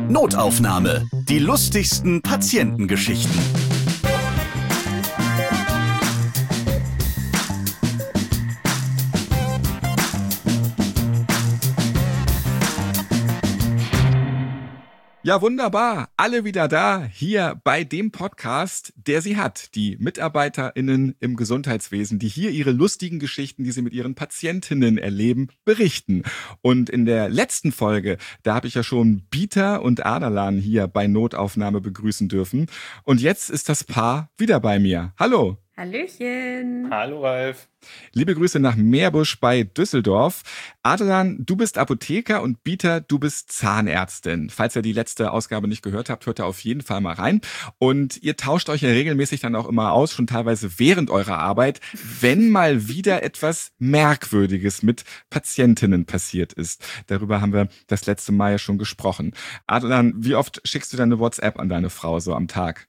Notaufnahme. Die lustigsten Patientengeschichten. Ja, wunderbar. Alle wieder da, hier bei dem Podcast, der sie hat. Die MitarbeiterInnen im Gesundheitswesen, die hier ihre lustigen Geschichten, die sie mit ihren Patientinnen erleben, berichten. Und in der letzten Folge, da habe ich ja schon Bieter und Adalan hier bei Notaufnahme begrüßen dürfen. Und jetzt ist das Paar wieder bei mir. Hallo. Hallöchen. Hallo Ralf. Liebe Grüße nach Meerbusch bei Düsseldorf. Adalan, du bist Apotheker und Bieter, du bist Zahnärztin. Falls ihr die letzte Ausgabe nicht gehört habt, hört da auf jeden Fall mal rein. Und ihr tauscht euch ja regelmäßig dann auch immer aus, schon teilweise während eurer Arbeit, wenn mal wieder etwas Merkwürdiges mit Patientinnen passiert ist. Darüber haben wir das letzte Mal ja schon gesprochen. Adalan, wie oft schickst du deine WhatsApp an deine Frau so am Tag?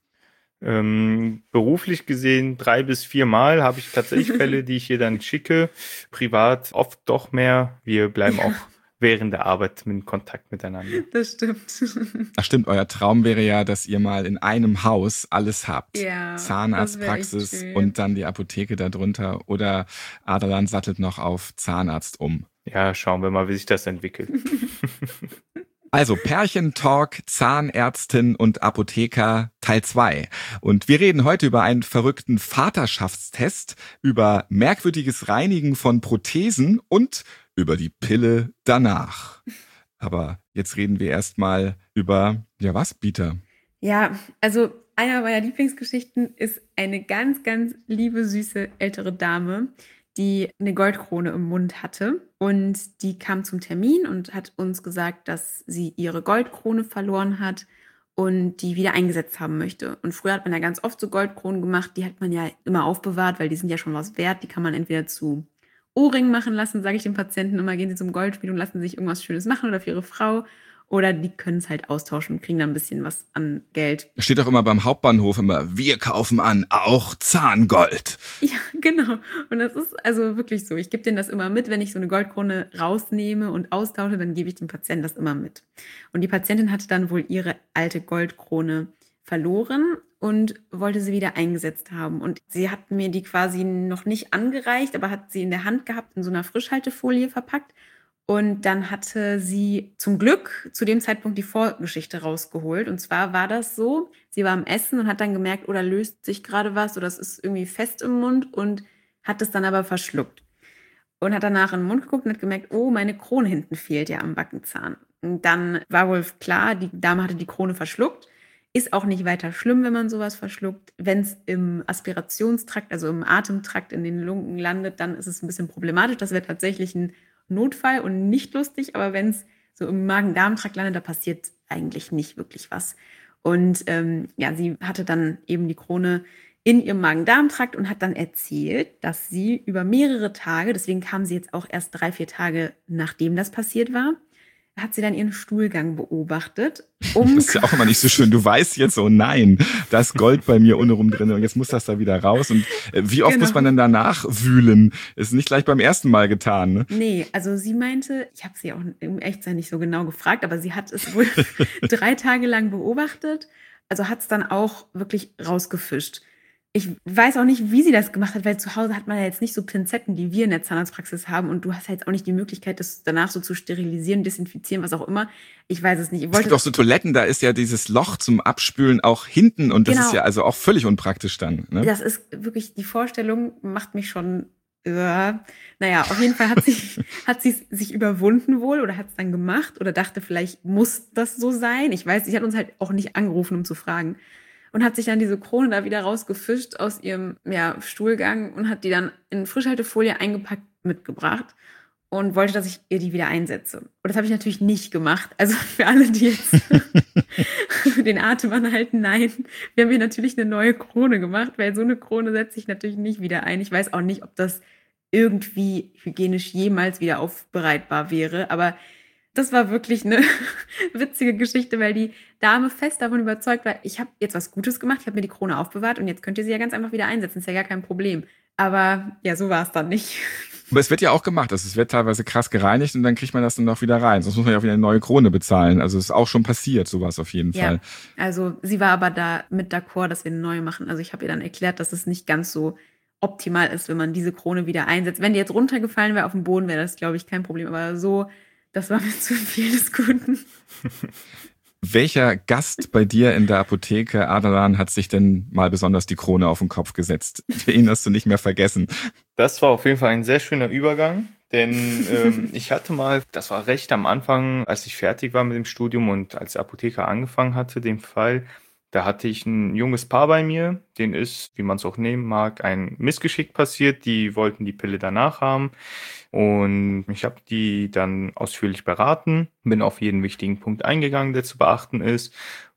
Beruflich gesehen 3 bis 4 Mal habe ich tatsächlich Fälle, die ich ihr dann schicke. Privat oft doch mehr. Wir bleiben auch während der Arbeit in Kontakt miteinander. Das stimmt. Ach stimmt, euer Traum wäre ja, dass ihr mal in einem Haus alles habt. Ja, Zahnarztpraxis und dann die Apotheke darunter. Oder Adalan sattelt noch auf Zahnarzt um. Ja, schauen wir mal, wie sich das entwickelt. Also Pärchentalk, Zahnärztin und Apotheker Teil 2. Und wir reden heute über einen verrückten Vaterschaftstest, über merkwürdiges Reinigen von Prothesen und über die Pille danach. Aber jetzt reden wir erstmal über, ja was, Bieter? Ja, also einer meiner Lieblingsgeschichten ist eine ganz, ganz liebe, süße ältere Dame, die eine Goldkrone im Mund hatte. Und die kam zum Termin und hat uns gesagt, dass sie ihre Goldkrone verloren hat und die wieder eingesetzt haben möchte. Und früher hat man ja ganz oft so Goldkronen gemacht, die hat man ja immer aufbewahrt, weil die sind ja schon was wert. Die kann man entweder zu Ohrringen machen lassen, sage ich den Patienten immer, gehen sie zum Goldschmied und lassen sich irgendwas Schönes machen oder für ihre Frau. Oder die können es halt austauschen und kriegen dann ein bisschen was an Geld. Steht doch immer beim Hauptbahnhof immer, wir kaufen an, auch Zahngold. Ja, genau. Und das ist also wirklich so. Ich gebe denen das immer mit, wenn ich so eine Goldkrone rausnehme und austausche, dann gebe ich dem Patienten das immer mit. Und die Patientin hatte dann wohl ihre alte Goldkrone verloren und wollte sie wieder eingesetzt haben. Und sie hat mir die quasi noch nicht angereicht, aber hat sie in der Hand gehabt, in so einer Frischhaltefolie verpackt. Und dann hatte sie zum Glück zu dem Zeitpunkt die Vorgeschichte rausgeholt. Und zwar war das so, sie war am Essen und hat dann gemerkt, oh, da löst sich gerade was oder es ist irgendwie fest im Mund und hat es dann aber verschluckt. Und hat danach in den Mund geguckt und hat gemerkt, oh, meine Krone hinten fehlt ja am Backenzahn. Und dann war wohl klar, die Dame hatte die Krone verschluckt. Ist auch nicht weiter schlimm, wenn man sowas verschluckt. Wenn es im Aspirationstrakt, also im Atemtrakt in den Lungen landet, dann ist es ein bisschen problematisch. Das wäre tatsächlich ein Notfall und nicht lustig, aber wenn es so im Magen-Darm-Trakt landet, da passiert eigentlich nicht wirklich was. Und sie hatte dann eben die Krone in ihrem Magen-Darm-Trakt und hat dann erzählt, dass sie über mehrere Tage, deswegen kam sie jetzt auch erst 3-4 Tage, nachdem das passiert war, hat sie dann ihren Stuhlgang beobachtet. Das ist ja auch immer nicht so schön. Du weißt jetzt, oh nein, da ist Gold bei mir ohne rum drin und jetzt muss das da wieder raus. Und wie oft muss man denn danach wühlen? Ist nicht gleich beim ersten Mal getan, ne? Nee, also sie meinte, ich habe sie auch im Echtsein nicht so genau gefragt, aber sie hat es wohl 3 Tage lang beobachtet. Also hat es dann auch wirklich rausgefischt. Ich weiß auch nicht, wie sie das gemacht hat, weil zu Hause hat man ja jetzt nicht so Pinzetten, die wir in der Zahnarztpraxis haben und du hast ja jetzt auch nicht die Möglichkeit, das danach so zu sterilisieren, desinfizieren, was auch immer. Ich weiß es nicht. Es gibt auch so Toiletten, da ist ja dieses Loch zum Abspülen auch hinten und das ist ja also auch völlig unpraktisch dann. Ne? Das ist wirklich, die Vorstellung macht mich schon, naja, auf jeden Fall hat sie sich überwunden wohl oder hat es dann gemacht oder dachte, vielleicht muss das so sein. Ich weiß, sie hat uns halt auch nicht angerufen, um zu fragen. Und hat sich dann diese Krone da wieder rausgefischt aus ihrem Stuhlgang und hat die dann in Frischhaltefolie eingepackt mitgebracht und wollte, dass ich ihr die wieder einsetze. Und das habe ich natürlich nicht gemacht. Also für alle, die jetzt den Atem anhalten, nein. Wir haben hier natürlich eine neue Krone gemacht, weil so eine Krone setze ich natürlich nicht wieder ein. Ich weiß auch nicht, ob das irgendwie hygienisch jemals wieder aufbereitbar wäre, aber das war wirklich eine witzige Geschichte, weil die Dame fest davon überzeugt war, ich habe jetzt was Gutes gemacht, ich habe mir die Krone aufbewahrt und jetzt könnt ihr sie ja ganz einfach wieder einsetzen, ist ja gar kein Problem. Aber ja, so war es dann nicht. Aber es wird ja auch gemacht. Also es wird teilweise krass gereinigt und dann kriegt man das dann noch wieder rein. Sonst muss man ja auch wieder eine neue Krone bezahlen. Also es ist auch schon passiert, sowas auf jeden Fall. Also sie war aber da mit d'accord, dass wir eine neue machen. Also ich habe ihr dann erklärt, dass es nicht ganz so optimal ist, wenn man diese Krone wieder einsetzt. Wenn die jetzt runtergefallen wäre auf den Boden, wäre das, glaube ich, kein Problem. Aber so, das war mir zu viel des Guten. Welcher Gast bei dir in der Apotheke, Ardalan, hat sich denn mal besonders die Krone auf den Kopf gesetzt? Den hast du nicht mehr vergessen. Das war auf jeden Fall ein sehr schöner Übergang, denn ich hatte mal, das war recht am Anfang, als ich fertig war mit dem Studium und als Apotheker angefangen hatte, den Fall, da hatte ich ein junges Paar bei mir, denen ist, wie man es auch nehmen mag, ein Missgeschick passiert, die wollten die Pille danach haben. Und ich habe die dann ausführlich beraten, bin auf jeden wichtigen Punkt eingegangen, der zu beachten ist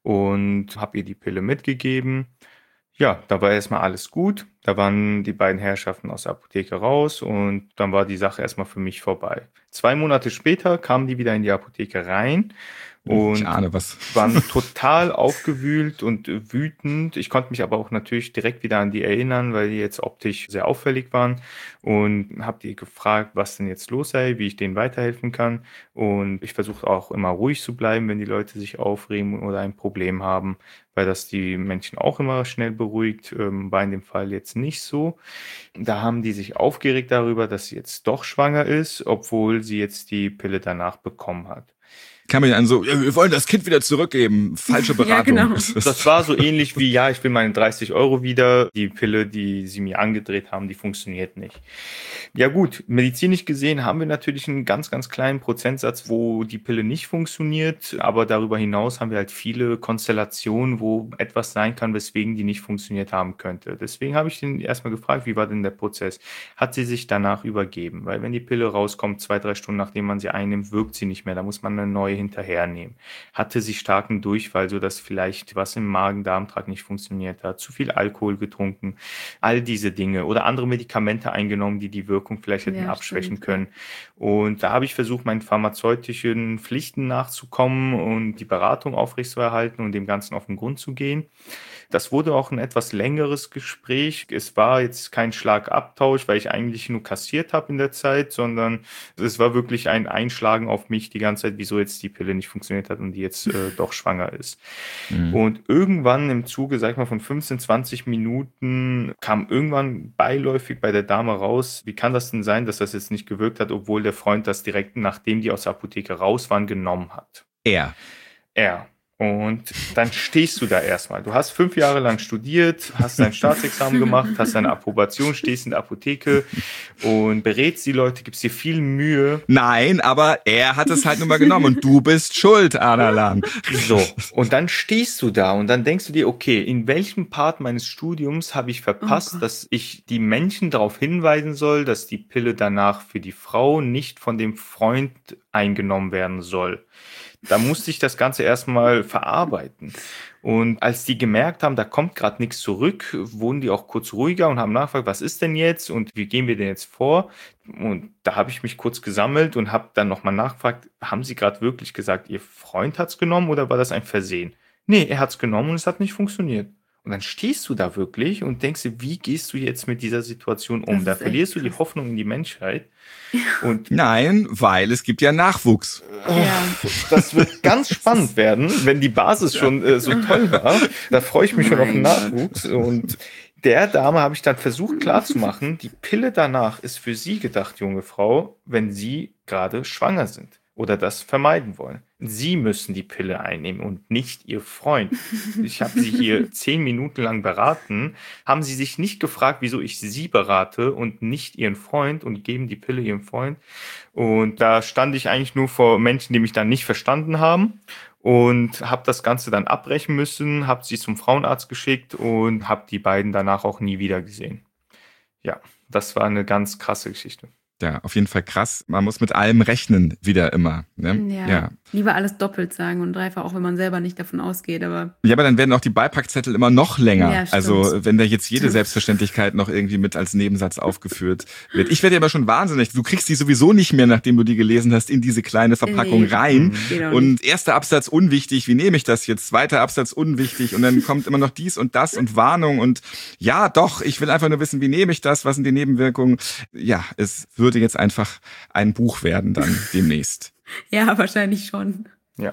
und habe ihr die Pille mitgegeben. Ja, da war erstmal alles gut. Da waren die beiden Herrschaften aus der Apotheke raus und dann war die Sache erstmal für mich vorbei. 2 Monate später kamen die wieder in die Apotheke rein und Ich ahne was. waren total aufgewühlt und wütend. Ich konnte mich aber auch natürlich direkt wieder an die erinnern, weil die jetzt optisch sehr auffällig waren und habe die gefragt, was denn jetzt los sei, wie ich denen weiterhelfen kann. Und ich versuche auch immer ruhig zu bleiben, wenn die Leute sich aufregen oder ein Problem haben, weil das die Menschen auch immer schnell beruhigt, war in dem Fall jetzt nicht so. Da haben die sich aufgeregt darüber, dass sie jetzt doch schwanger ist, obwohl sie jetzt die Pille danach bekommen hat. Kam mir dann so, ja, wir wollen das Kind wieder zurückgeben. Falsche Beratung. Ja, genau. Das war so ähnlich wie, ja, ich will meine 30 € wieder. Die Pille, die sie mir angedreht haben, die funktioniert nicht. Ja gut, medizinisch gesehen haben wir natürlich einen ganz, ganz kleinen Prozentsatz, wo die Pille nicht funktioniert. Aber darüber hinaus haben wir halt viele Konstellationen, wo etwas sein kann, weswegen die nicht funktioniert haben könnte. Deswegen habe ich den erstmal gefragt, wie war denn der Prozess? Hat sie sich danach übergeben? Weil wenn die Pille rauskommt, 2-3 Stunden nachdem man sie einnimmt, wirkt sie nicht mehr. Da muss man eine neue hinterhernehmen. Hatte sie starken Durchfall, sodass vielleicht was im Magen-Darm-Trakt nicht funktioniert hat, zu viel Alkohol getrunken, all diese Dinge oder andere Medikamente eingenommen, die die Wirkung vielleicht hätten abschwächen können. Und da habe ich versucht, meinen pharmazeutischen Pflichten nachzukommen und die Beratung aufrechtzuerhalten und dem Ganzen auf den Grund zu gehen. Das wurde auch ein etwas längeres Gespräch. Es war jetzt kein Schlagabtausch, weil ich eigentlich nur kassiert habe in der Zeit, sondern es war wirklich ein Einschlagen auf mich die ganze Zeit, wieso jetzt die Pille nicht funktioniert hat und die jetzt doch schwanger ist. Und irgendwann im Zuge, sag ich mal, von 15, 20 Minuten kam irgendwann beiläufig bei der Dame raus, wie kann das denn sein, dass das jetzt nicht gewirkt hat, obwohl der Freund das direkt, nachdem die aus der Apotheke raus waren, genommen hat. Er. Und dann stehst du da erstmal. Du hast 5 Jahre lang studiert, hast dein Staatsexamen gemacht, hast deine Approbation, stehst in der Apotheke und berätst die Leute, gibst dir viel Mühe. Nein, aber er hat es halt nun mal genommen und du bist schuld, Ardalan. So, und dann stehst du da und dann denkst du dir, okay, in welchem Part meines Studiums habe ich verpasst, dass ich die Menschen darauf hinweisen soll, dass die Pille danach für die Frau nicht von dem Freund eingenommen werden soll. Da musste ich das Ganze erstmal verarbeiten. Und als die gemerkt haben, da kommt gerade nichts zurück, wurden die auch kurz ruhiger und haben nachgefragt, was ist denn jetzt und wie gehen wir denn jetzt vor? Und da habe ich mich kurz gesammelt und habe dann nochmal nachgefragt, haben Sie gerade wirklich gesagt, Ihr Freund hat's genommen oder war das ein Versehen? Nee, er hat's genommen und es hat nicht funktioniert. Und dann stehst du da wirklich und denkst dir, wie gehst du jetzt mit dieser Situation um? Da verlierst du die Hoffnung in die Menschheit. Und nein, weil es gibt ja Nachwuchs. Das wird ganz spannend werden, wenn die Basis schon so toll war. Da freue ich mich schon auf den Nachwuchs. Und der Dame habe ich dann versucht klarzumachen, die Pille danach ist für Sie gedacht, junge Frau, wenn Sie gerade schwanger sind oder das vermeiden wollen. Sie müssen die Pille einnehmen und nicht Ihr Freund. Ich habe Sie hier 10 Minuten lang beraten. Haben Sie sich nicht gefragt, wieso ich Sie berate und nicht Ihren Freund und geben die Pille Ihrem Freund? Und da stand ich eigentlich nur vor Menschen, die mich dann nicht verstanden haben und habe das Ganze dann abbrechen müssen, habe sie zum Frauenarzt geschickt und habe die beiden danach auch nie wieder gesehen. Ja, das war eine ganz krasse Geschichte. Ja, auf jeden Fall krass. Man muss mit allem rechnen, wieder immer. Ne? Ja. Lieber alles doppelt sagen und dreifach, auch wenn man selber nicht davon ausgeht. Aber dann werden auch die Beipackzettel immer noch länger. Ja, also wenn da jetzt jede Selbstverständlichkeit noch irgendwie mit als Nebensatz aufgeführt wird. Ich werde ja immer schon wahnsinnig. Du kriegst die sowieso nicht mehr, nachdem du die gelesen hast, in diese kleine Verpackung rein. Und erster Absatz unwichtig, wie nehme ich das jetzt? Zweiter Absatz unwichtig und dann kommt immer noch dies und das und Warnung und ja, doch, ich will einfach nur wissen, wie nehme ich das? Was sind die Nebenwirkungen? Ja, es wird würde jetzt einfach ein Buch werden dann demnächst. Ja, wahrscheinlich schon. Ja.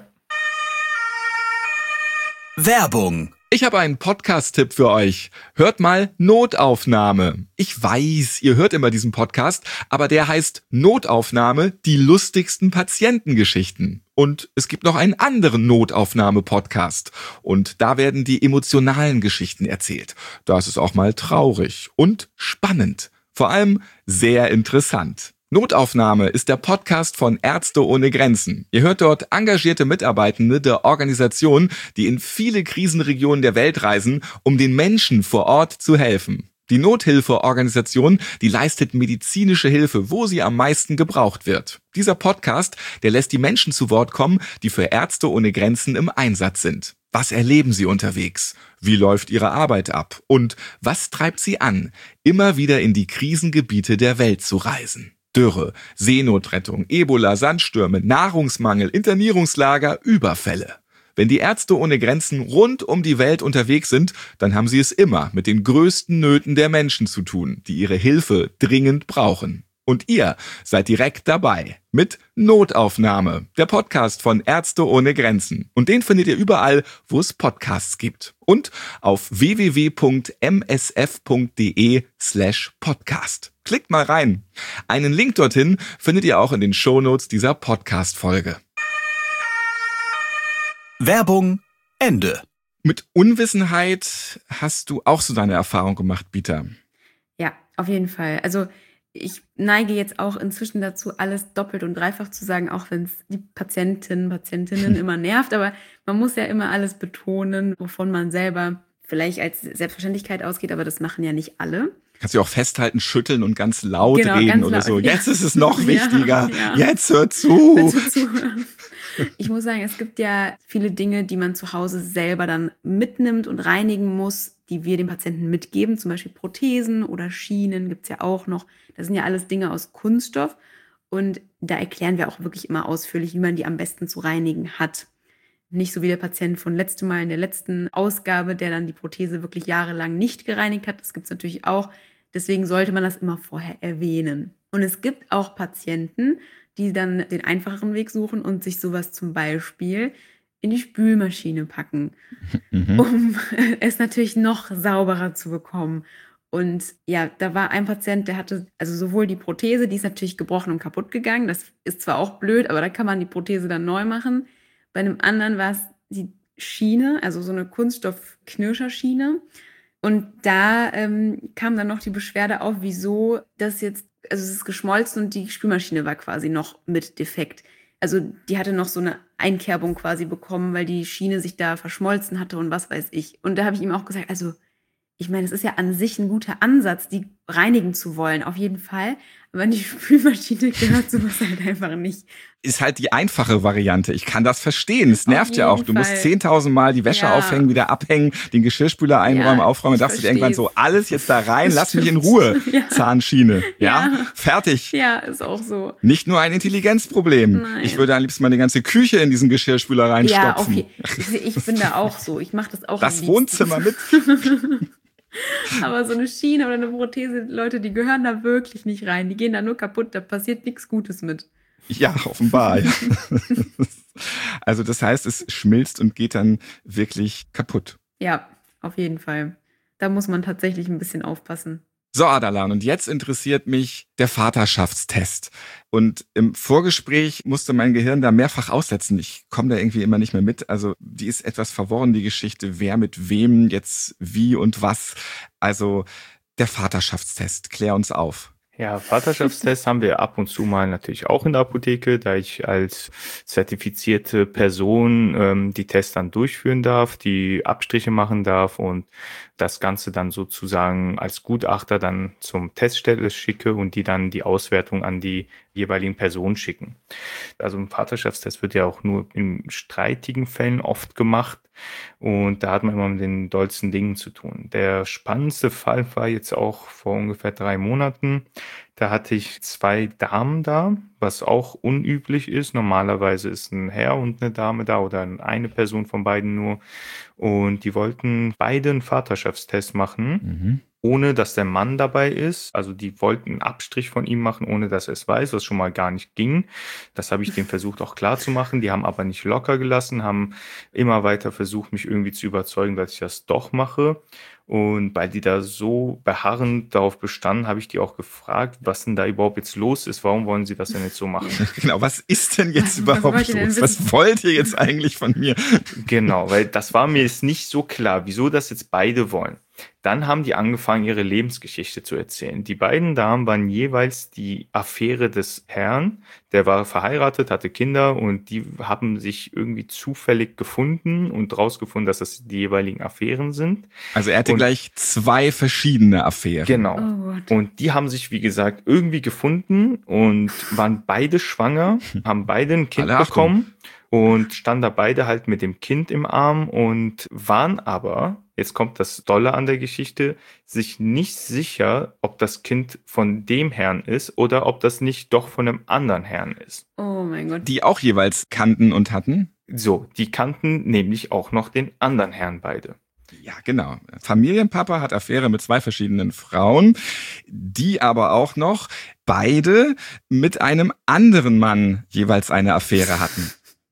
Werbung. Ich habe einen Podcast-Tipp für euch. Hört mal Notaufnahme. Ich weiß, ihr hört immer diesen Podcast, aber der heißt Notaufnahme, die lustigsten Patientengeschichten. Und es gibt noch einen anderen Notaufnahme-Podcast. Und da werden die emotionalen Geschichten erzählt. Da ist es auch mal traurig und spannend. Vor allem sehr interessant. Notaufnahme ist der Podcast von Ärzte ohne Grenzen. Ihr hört dort engagierte Mitarbeitende der Organisation, die in viele Krisenregionen der Welt reisen, um den Menschen vor Ort zu helfen. Die Nothilfeorganisation, die leistet medizinische Hilfe, wo sie am meisten gebraucht wird. Dieser Podcast, der lässt die Menschen zu Wort kommen, die für Ärzte ohne Grenzen im Einsatz sind. Was erleben sie unterwegs? Wie läuft ihre Arbeit ab? Und was treibt sie an, immer wieder in die Krisengebiete der Welt zu reisen? Dürre, Seenotrettung, Ebola, Sandstürme, Nahrungsmangel, Internierungslager, Überfälle. Wenn die Ärzte ohne Grenzen rund um die Welt unterwegs sind, dann haben sie es immer mit den größten Nöten der Menschen zu tun, die ihre Hilfe dringend brauchen. Und ihr seid direkt dabei mit Notaufnahme, der Podcast von Ärzte ohne Grenzen. Und den findet ihr überall, wo es Podcasts gibt. Und auf www.msf.de/podcast. Klickt mal rein. Einen Link dorthin findet ihr auch in den Shownotes dieser Podcast-Folge. Werbung Ende. Mit Unwissenheit hast du auch so deine Erfahrung gemacht, Bita. Ja, auf jeden Fall. Also ich neige jetzt auch inzwischen dazu, alles doppelt und dreifach zu sagen, auch wenn es die Patientinnen immer nervt. Aber man muss ja immer alles betonen, wovon man selber vielleicht als Selbstverständlichkeit ausgeht, aber das machen ja nicht alle. Kannst du auch festhalten, schütteln und ganz laut reden ganz oder laut. so. Ja. Jetzt ist es noch wichtiger. Ja. Jetzt hör zu. Bitte zuhören. Ich muss sagen, es gibt ja viele Dinge, die man zu Hause selber dann mitnimmt und reinigen muss, die wir dem Patienten mitgeben. Zum Beispiel Prothesen oder Schienen gibt es ja auch noch. Das sind ja alles Dinge aus Kunststoff. Und da erklären wir auch wirklich immer ausführlich, wie man die am besten zu reinigen hat. Nicht so wie der Patient von letztem Mal in der letzten Ausgabe, der dann die Prothese wirklich jahrelang nicht gereinigt hat. Das gibt es natürlich auch. Deswegen sollte man das immer vorher erwähnen. Und es gibt auch Patienten, die dann den einfacheren Weg suchen und sich sowas zum Beispiel in die Spülmaschine packen, um es natürlich noch sauberer zu bekommen. Und ja, da war ein Patient, der hatte also sowohl die Prothese, die ist natürlich gebrochen und kaputt gegangen. Das ist zwar auch blöd, aber da kann man die Prothese dann neu machen. Bei einem anderen war es die Schiene, also so eine Kunststoff-Knirscherschiene. Und da kam dann noch die Beschwerde auf, wieso das jetzt, also es ist geschmolzen und die Spülmaschine war quasi noch mit defekt. Also die hatte noch so eine Einkerbung quasi bekommen, weil die Schiene sich da verschmolzen hatte und was weiß ich. Und da habe ich ihm auch gesagt, also ich meine, es ist ja an sich ein guter Ansatz, die reinigen zu wollen, auf jeden Fall. Aber in die Spülmaschine gehört sowas halt einfach nicht. Ist halt die einfache Variante. Ich kann das verstehen. Es nervt ja auch. Du musst Fall. 10.000 Mal die Wäsche aufhängen, wieder abhängen, den Geschirrspüler einräumen, aufräumen. Dann dachtest du dir irgendwann so, alles jetzt da rein, lass mich in Ruhe. Ja. Zahnschiene. Ja, fertig. Ja, ist auch so. Nicht nur ein Intelligenzproblem. Nein. Ich würde am liebsten meine ganze Küche in diesen Geschirrspüler Ja, reinstopfen. okay. Ich bin da auch so. Ich mache das auch Das am liebsten. Wohnzimmer mit. Aber so eine Schiene oder eine Prothese, Leute, die gehören da wirklich nicht rein. Die gehen da nur kaputt, da passiert nichts Gutes mit. Ja, offenbar. Ja. Also das heißt, es schmilzt und geht dann wirklich kaputt. Ja, auf jeden Fall. Da muss man tatsächlich ein bisschen aufpassen. So, Adalan, und jetzt interessiert mich der Vaterschaftstest. Und im Vorgespräch musste mein Gehirn da mehrfach aussetzen. Ich komme da irgendwie immer nicht mehr mit. Also die ist etwas verworren, die Geschichte, wer mit wem jetzt wie und was. Also der Vaterschaftstest, klär uns auf. Ja, Vaterschaftstests haben wir ab und zu mal natürlich auch in der Apotheke, da ich als zertifizierte Person die Tests dann durchführen darf, die Abstriche machen darf und das Ganze dann sozusagen als Gutachter dann zum Teststelle schicke und die dann die Auswertung an die jeweiligen Personen schicken. Also ein Vaterschaftstest wird ja auch nur in streitigen Fällen oft gemacht und da hat man immer mit den dollsten Dingen zu tun. Der spannendste Fall war jetzt auch vor ungefähr 3 Monaten. Da hatte ich 2 Damen da, was auch unüblich ist. Normalerweise ist ein Herr und eine Dame da oder eine Person von beiden nur. Und die wollten beide einen Vaterschaftstest machen. ohne dass der Mann dabei ist. Also die wollten einen Abstrich von ihm machen, ohne dass er es weiß, was schon mal gar nicht ging. Das habe ich denen versucht auch klar zu machen. Die haben aber nicht locker gelassen, haben immer weiter versucht, mich irgendwie zu überzeugen, dass ich das doch mache. Und weil die da so beharrend darauf bestanden, habe ich die auch gefragt, was denn da überhaupt jetzt los ist. Warum wollen sie das denn jetzt so machen? Genau, was ist denn jetzt Was überhaupt wollt ihr denn los? wissen? Was wollt ihr jetzt eigentlich von mir? Genau, weil das war mir jetzt nicht so klar, wieso das jetzt beide wollen. Dann haben die angefangen, ihre Lebensgeschichte zu erzählen. Die beiden Damen waren jeweils die Affäre des Herrn. Der war verheiratet, hatte Kinder und die haben sich irgendwie zufällig gefunden und rausgefunden, dass das die jeweiligen Affären sind. Also er hatte Und- gleich 2 verschiedene Affären. Genau. Oh Gott. Und die haben sich, wie gesagt, irgendwie gefunden und waren beide schwanger, haben beide ein Kind Alle Achtung. bekommen und standen da beide halt mit dem Kind im Arm und waren aber, jetzt kommt das Dolle an der Geschichte, sich nicht sicher, ob das Kind von dem Herrn ist oder ob das nicht doch von einem anderen Herrn ist. Oh mein Gott. Die auch jeweils kannten und hatten. So, die kannten nämlich auch noch den anderen Herrn beide. Ja, genau. Familienpapa hat Affäre mit 2 verschiedenen Frauen, die aber auch noch beide mit einem anderen Mann jeweils eine Affäre hatten.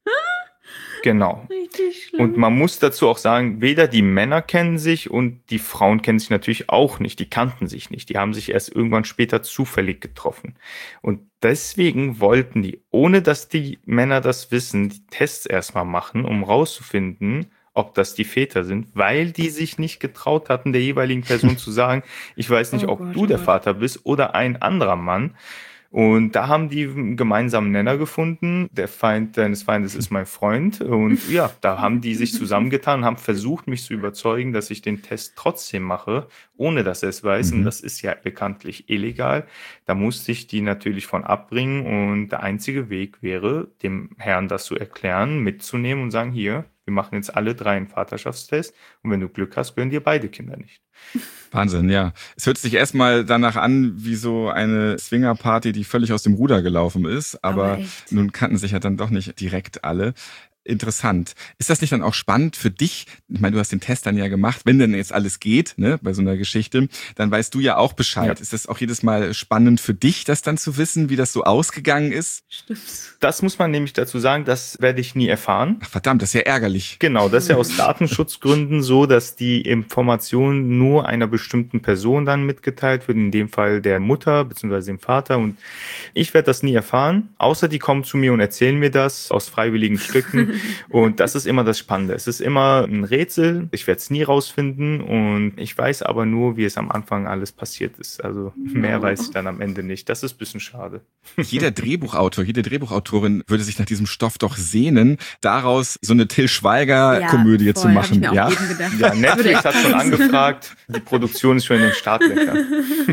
Genau. Richtig schlimm. Und man muss dazu auch sagen, weder die Männer kennen sich und die Frauen kennen sich natürlich auch nicht. Die kannten sich nicht. Die haben sich erst irgendwann später zufällig getroffen. Und deswegen wollten die, ohne dass die Männer das wissen, die Tests erstmal machen, um rauszufinden, ob das die Väter sind, weil die sich nicht getraut hatten, der jeweiligen Person zu sagen, ich weiß nicht, Oh ob Gott, du oh der Gott. Vater bist oder ein anderer Mann. Und da haben die einen gemeinsamen Nenner gefunden. Der Feind deines Feindes ist mein Freund. Und ja, da haben die sich zusammengetan und haben versucht, mich zu überzeugen, dass ich den Test trotzdem mache, ohne dass er es weiß. Und das ist ja bekanntlich illegal. Da musste ich die natürlich von abbringen. Und der einzige Weg wäre, dem Herrn das zu erklären, mitzunehmen und sagen, hier, wir machen jetzt alle 3 einen Vaterschaftstest. Und wenn du Glück hast, gönnen dir beide Kinder nicht. Wahnsinn, ja. Es hört sich erstmal danach an, wie so eine Swingerparty, die völlig aus dem Ruder gelaufen ist. Aber echt. nun kannten sich ja dann doch nicht direkt alle. Interessant. Ist das nicht dann auch spannend für dich? Ich meine, du hast den Test dann ja gemacht. Wenn denn jetzt alles geht, ne, bei so einer Geschichte, dann weißt du ja auch Bescheid. Ja. Ist das auch jedes Mal spannend für dich, das dann zu wissen, wie das so ausgegangen ist? Stimmt. Das muss man nämlich dazu sagen, das werde ich nie erfahren. Ach verdammt, das ist ja ärgerlich. Genau, das ist ja aus Datenschutzgründen so, dass die Information nur einer bestimmten Person dann mitgeteilt wird, in dem Fall der Mutter bzw. dem Vater. Und ich werde das nie erfahren, außer die kommen zu mir und erzählen mir das aus freiwilligen Stücken. Und das ist immer das Spannende. Es ist immer ein Rätsel, ich werde es nie rausfinden und ich weiß aber nur, wie es am Anfang alles passiert ist. Also mehr weiß ich dann am Ende nicht. Das ist ein bisschen schade. Jeder Drehbuchautor, jede Drehbuchautorin würde sich nach diesem Stoff doch sehnen, daraus so eine Till Schweiger-Komödie Ja, zu voll, hab machen. ich mir auch Ja? eben gedacht. Ja, Das würde Netflix echt hat schon passen. angefragt, die Produktion ist schon in den Startlöchern.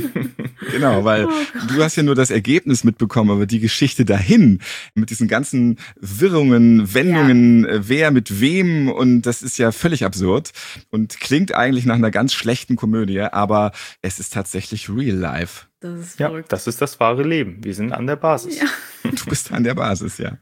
Genau, weil Oh du hast ja nur das Ergebnis mitbekommen, aber die Geschichte dahin mit diesen ganzen Wirrungen, Wendungen, wer mit wem und das ist ja völlig absurd und klingt eigentlich nach einer ganz schlechten Komödie, aber es ist tatsächlich real life. Das ist Ja, verrückt. das ist das wahre Leben. Wir sind an der Basis. Ja. Du bist an der Basis, ja.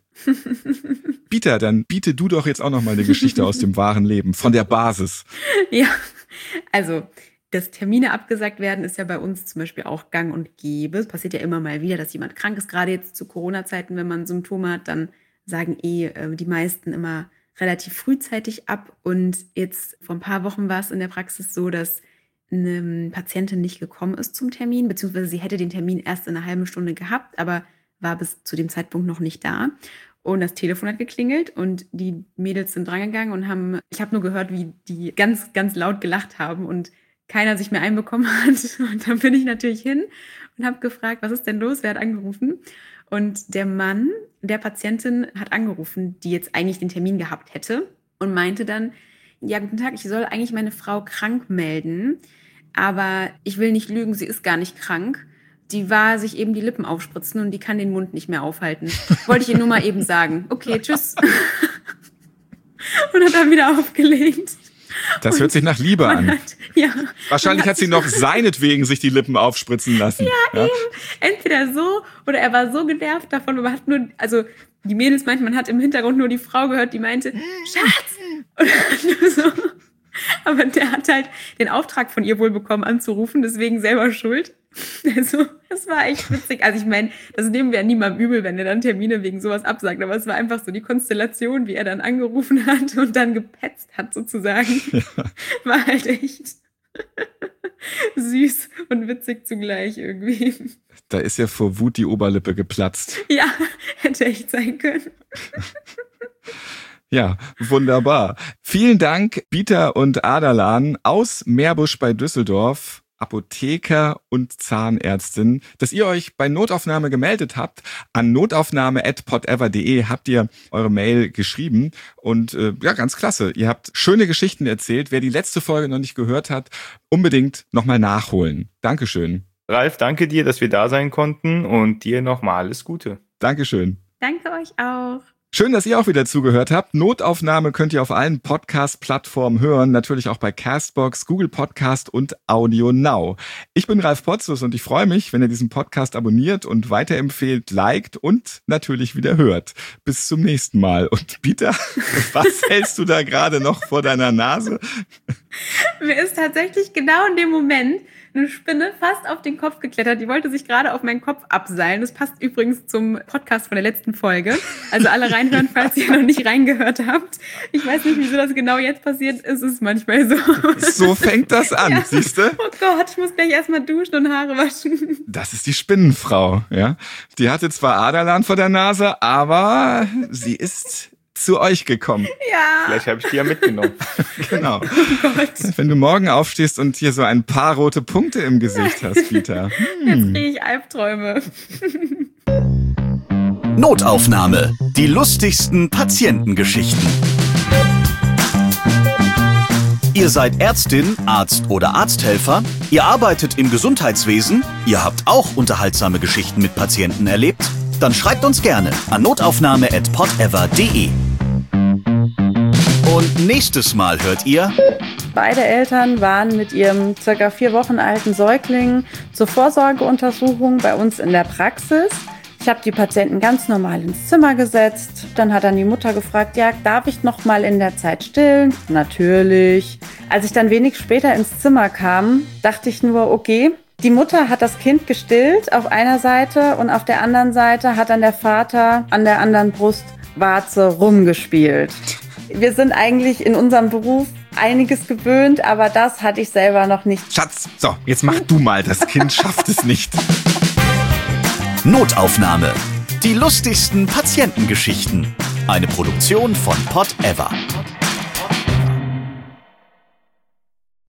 Peter, dann biete du doch jetzt auch noch mal eine Geschichte aus dem wahren Leben, von der Basis. Ja, also dass Termine abgesagt werden, ist ja bei uns zum Beispiel auch gang und gäbe. Es passiert ja immer mal wieder, dass jemand krank ist. Gerade jetzt zu Corona-Zeiten, wenn man Symptome hat, dann sagen die meisten immer relativ frühzeitig ab. Und jetzt vor ein paar Wochen war es in der Praxis so, dass eine Patientin nicht gekommen ist zum Termin, beziehungsweise sie hätte den Termin erst in einer halben Stunde gehabt, aber war bis zu dem Zeitpunkt noch nicht da. Und das Telefon hat geklingelt und die Mädels sind drangegangen und ich habe nur gehört, wie die ganz, ganz laut gelacht haben und keiner sich mehr einbekommen hat. Und dann bin ich natürlich hin und habe gefragt, was ist denn los? Wer hat angerufen? Und der Mann der Patientin hat angerufen, die jetzt eigentlich den Termin gehabt hätte und meinte dann, ja, guten Tag, ich soll eigentlich meine Frau krank melden, aber ich will nicht lügen, sie ist gar nicht krank. Die war sich eben die Lippen aufspritzen und die kann den Mund nicht mehr aufhalten. Wollte ich ihr nur mal eben sagen. Okay, tschüss. Und hat dann wieder aufgelegt. Das hört sich nach Liebe an. Ja. Wahrscheinlich hat sie noch seinetwegen sich die Lippen aufspritzen lassen. Ja, Entweder so oder er war so genervt davon, aber hat nur, also die Mädels meinten, man hat im Hintergrund nur die Frau gehört, die meinte, Schatz! Und dann nur so, Aber der hat halt den Auftrag von ihr wohl bekommen, anzurufen, deswegen selber schuld. Also, das war echt witzig. Also ich meine, das nehmen wir ja niemandem übel, wenn er dann Termine wegen sowas absagt. Aber es war einfach so die Konstellation, wie er dann angerufen hat und dann gepetzt hat sozusagen. Ja. War halt echt süß und witzig zugleich irgendwie. Da ist ja vor Wut die Oberlippe geplatzt. Ja, hätte echt sein können. Ja, wunderbar. Vielen Dank, Bieter und Adalan aus Meerbusch bei Düsseldorf, Apotheker und Zahnärztin, dass ihr euch bei Notaufnahme gemeldet habt. An notaufnahme@podever.de habt ihr eure Mail geschrieben und ja, ganz klasse. Ihr habt schöne Geschichten erzählt. Wer die letzte Folge noch nicht gehört hat, unbedingt nochmal nachholen. Dankeschön. Ralf, danke dir, dass wir da sein konnten und dir nochmal alles Gute. Dankeschön. Danke euch auch. Schön, dass ihr auch wieder zugehört habt. Notaufnahme könnt ihr auf allen Podcast-Plattformen hören, natürlich auch bei Castbox, Google Podcast und Audio Now. Ich bin Ralf Potzus und ich freue mich, wenn ihr diesen Podcast abonniert und weiterempfehlt, liked und natürlich wieder hört. Bis zum nächsten Mal. Und Bieter, was hältst du da gerade noch vor deiner Nase? Mir ist tatsächlich genau in dem Moment eine Spinne fast auf den Kopf geklettert. Die wollte sich gerade auf meinen Kopf abseilen. Das passt übrigens zum Podcast von der letzten Folge. Also alle reinhören, falls ihr noch nicht reingehört habt. Ich weiß nicht, wieso das genau jetzt passiert ist. Es ist manchmal so. So fängt das an, ja. Siehst du? Oh Gott, ich muss gleich erstmal duschen und Haare waschen. Das ist die Spinnenfrau, ja. Die hatte zwar Adalan vor der Nase, aber sie ist zu euch gekommen. Ja. Vielleicht habe ich die ja mitgenommen. Genau. Oh Gott. Wenn du morgen aufstehst und hier so ein paar rote Punkte im Gesicht hast, Bieter. Jetzt kriege ich Albträume. Notaufnahme. Die lustigsten Patientengeschichten. Ihr seid Ärztin, Arzt oder Arzthelfer? Ihr arbeitet im Gesundheitswesen? Ihr habt auch unterhaltsame Geschichten mit Patienten erlebt? Dann schreibt uns gerne an notaufnahme@podever.de. Und nächstes Mal hört ihr: Beide Eltern waren mit ihrem ca. 4 Wochen alten Säugling zur Vorsorgeuntersuchung bei uns in der Praxis. Ich habe die Patienten ganz normal ins Zimmer gesetzt. Dann hat dann die Mutter gefragt, ja, darf ich noch mal in der Zeit stillen? Natürlich. Als ich dann wenig später ins Zimmer kam, dachte ich nur, okay, die Mutter hat das Kind gestillt auf einer Seite und auf der anderen Seite hat dann der Vater an der anderen Brustwarze rumgespielt. Wir sind eigentlich in unserem Beruf einiges gewöhnt, aber das hatte ich selber noch nicht. Schatz, so, jetzt mach du mal, das Kind schafft es nicht. Notaufnahme. Die lustigsten Patientengeschichten. Eine Produktion von Podever.